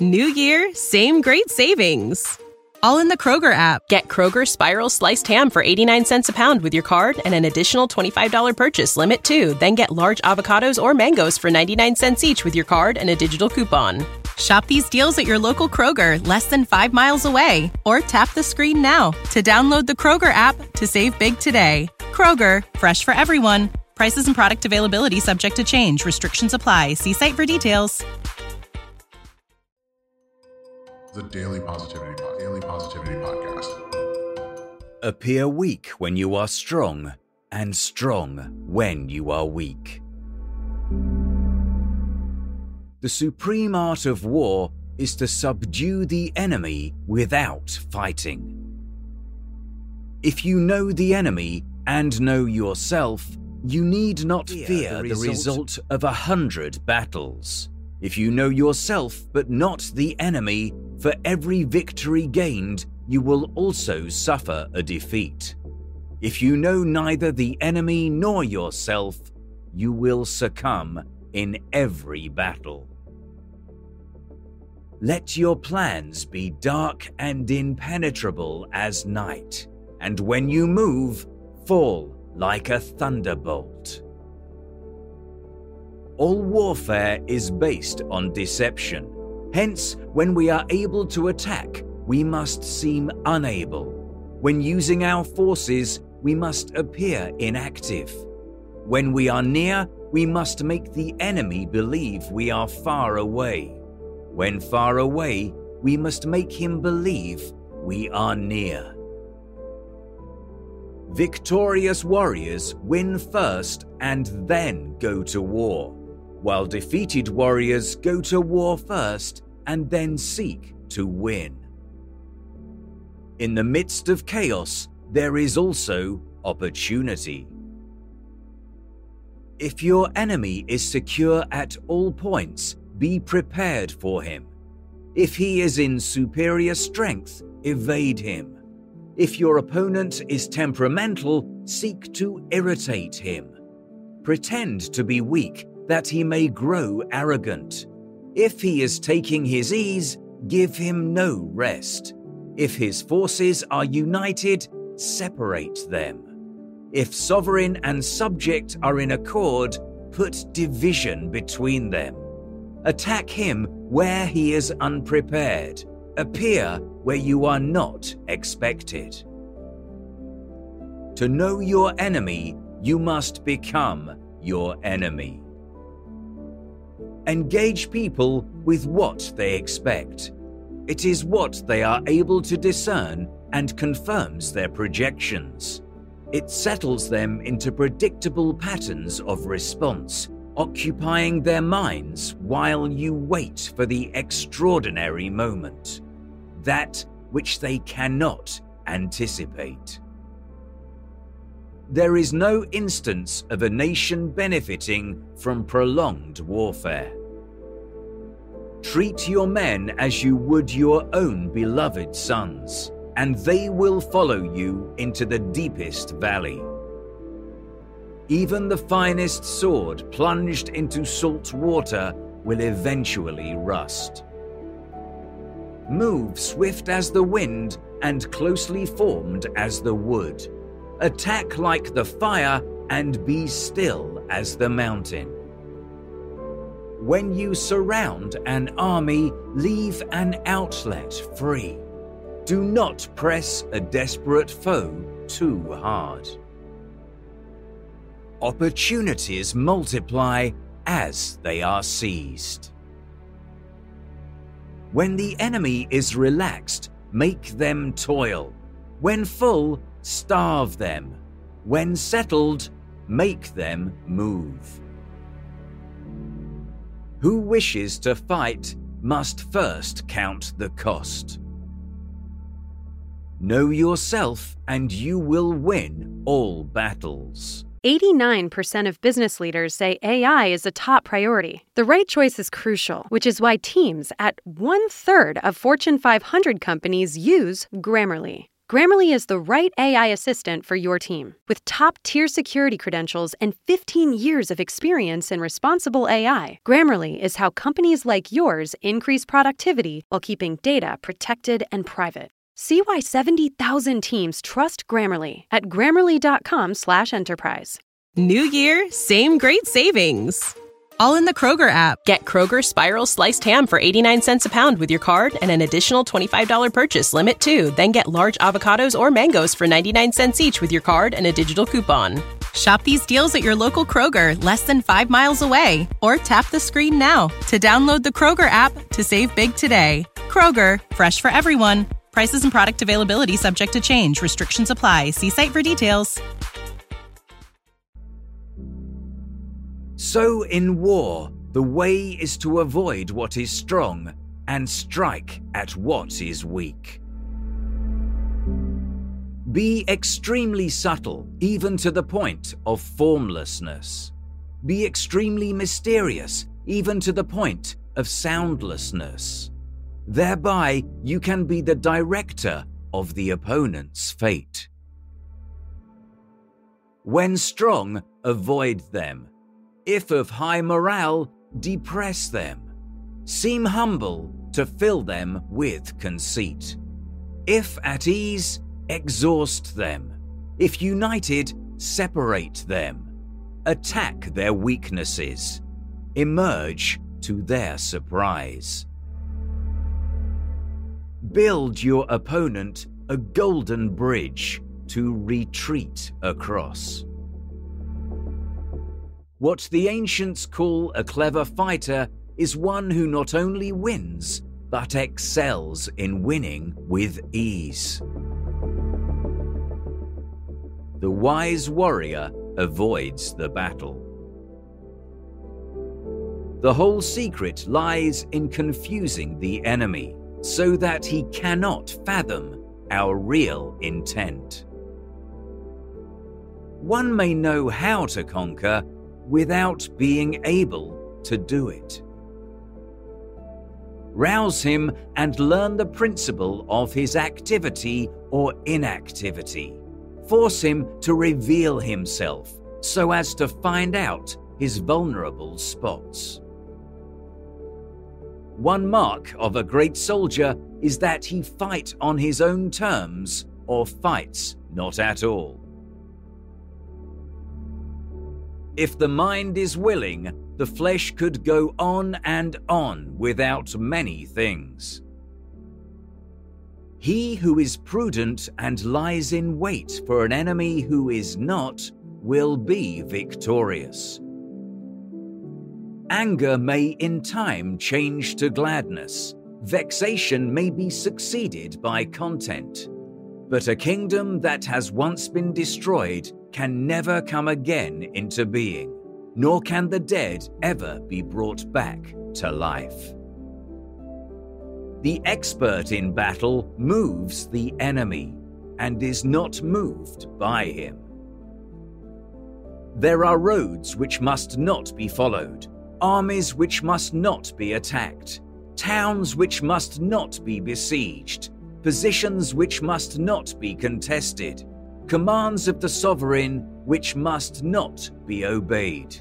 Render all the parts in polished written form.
New year, same great savings. All in the Kroger app. Get Kroger Spiral Sliced Ham for 89 cents a pound with your card and an additional $25 purchase limit, too. Then get large avocados or mangoes for 99 cents each with your card and a digital coupon. Shop these deals at your local Kroger, less than 5 miles away. Or tap the screen now to download the Kroger app to save big today. Kroger, fresh for everyone. Prices and product availability subject to change. Restrictions apply. See site for details. The Daily Positivity Podcast. Appear weak when you are strong, and strong when you are weak. The supreme art of war is to subdue the enemy without fighting. If you know the enemy and know yourself, you need not fear the result of 100 battles. If you know yourself but not the enemy, for every victory gained, you will also suffer a defeat. If you know neither the enemy nor yourself, you will succumb in every battle. Let your plans be dark and impenetrable as night, and when you move, fall like a thunderbolt. All warfare is based on deception. Hence, when we are able to attack, we must seem unable. When using our forces, we must appear inactive. When we are near, we must make the enemy believe we are far away. When far away, we must make him believe we are near. Victorious warriors win first and then go to war, while defeated warriors go to war first and then seek to win. In the midst of chaos, there is also opportunity. If your enemy is secure at all points, be prepared for him. If he is in superior strength, evade him. If your opponent is temperamental, seek to irritate him. Pretend to be weak, that he may grow arrogant. If he is taking his ease, give him no rest. If his forces are united, separate them. If sovereign and subject are in accord, put division between them. Attack him where he is unprepared. Appear where you are not expected. To know your enemy, you must become your enemy. Engage people with what they expect. It is what they are able to discern and confirms their projections. It settles them into predictable patterns of response, occupying their minds while you wait for the extraordinary moment, that which they cannot anticipate. There is no instance of a nation benefiting from prolonged warfare. Treat your men as you would your own beloved sons, and they will follow you into the deepest valley. Even the finest sword plunged into salt water will eventually rust. Move swift as the wind and closely formed as the wood. Attack like the fire and be still as the mountain. When you surround an army, leave an outlet free. Do not press a desperate foe too hard. Opportunities multiply as they are seized. When the enemy is relaxed, make them toil. When full, starve them. When settled, make them move. Who wishes to fight must first count the cost. Know yourself and you will win all battles. 89% of business leaders say AI is a top priority. The right choice is crucial, which is why teams at 1/3 of Fortune 500 companies use Grammarly. Grammarly is the right AI assistant for your team. With top-tier security credentials and 15 years of experience in responsible AI, Grammarly is how companies like yours increase productivity while keeping data protected and private. See why 70,000 teams trust Grammarly at grammarly.com/enterprise. New year, same great savings. All in the Kroger app. Get Kroger Spiral Sliced Ham for 89 cents a pound with your card and an additional $25 purchase limit too. Then get large avocados or mangoes for 99 cents each with your card and a digital coupon. Shop these deals at your local Kroger, less than 5 miles away. Or tap the screen now to download the Kroger app to save big today. Kroger, fresh for everyone. Prices and product availability subject to change. Restrictions apply. See site for details. So in war, the way is to avoid what is strong and strike at what is weak. Be extremely subtle, even to the point of formlessness. Be extremely mysterious, even to the point of soundlessness. Thereby, you can be the director of the opponent's fate. When strong, avoid them. If of high morale, depress them. Seem humble to fill them with conceit. If at ease, exhaust them. If united, separate them. Attack their weaknesses. Emerge to their surprise. Build your opponent a golden bridge to retreat across. What the ancients call a clever fighter is one who not only wins, but excels in winning with ease. The wise warrior avoids the battle. The whole secret lies in confusing the enemy, so that he cannot fathom our real intent. One may know how to conquer without being able to do it. Rouse him and learn the principle of his activity or inactivity. Force him to reveal himself so as to find out his vulnerable spots. One mark of a great soldier is that he fight on his own terms or fights not at all. If the mind is willing, the flesh could go on and on without many things. He who is prudent and lies in wait for an enemy who is not will be victorious. Anger may in time change to gladness. Vexation may be succeeded by content. But a kingdom that has once been destroyed can never come again into being, nor can the dead ever be brought back to life. The expert in battle moves the enemy and is not moved by him. There are roads which must not be followed, armies which must not be attacked, towns which must not be besieged, positions which must not be contested, commands of the sovereign which must not be obeyed.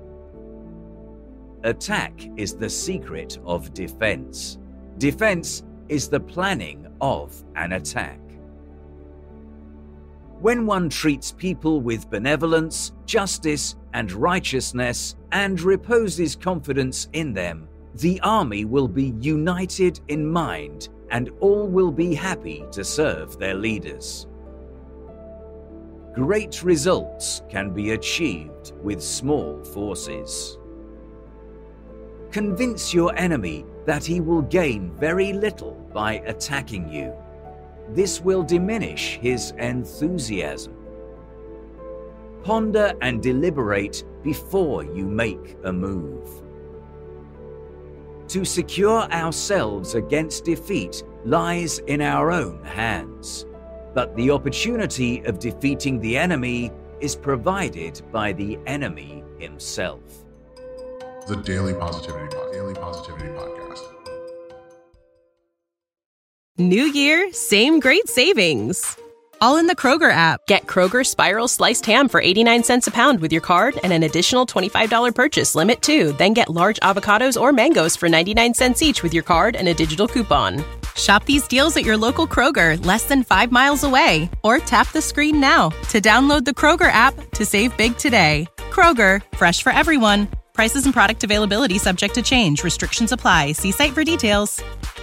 Attack is the secret of defense. Defense is the planning of an attack. When one treats people with benevolence, justice, and righteousness, and reposes confidence in them, the army will be united in mind, and all will be happy to serve their leaders. Great results can be achieved with small forces. Convince your enemy that he will gain very little by attacking you. This will diminish his enthusiasm. Ponder and deliberate before you make a move. To secure ourselves against defeat lies in our own hands, but the opportunity of defeating the enemy is provided by the enemy himself. The Daily Positivity Podcast. New year, same great savings. All in the Kroger app. Get Kroger Spiral Sliced Ham for 89 cents a pound with your card and an additional $25 purchase limit too. Then get large avocados or mangoes for 99 cents each with your card and a digital coupon. Shop these deals at your local Kroger, less than 5 miles away. Or tap the screen now to download the Kroger app to save big today. Kroger, fresh for everyone. Prices and product availability subject to change. Restrictions apply. See site for details.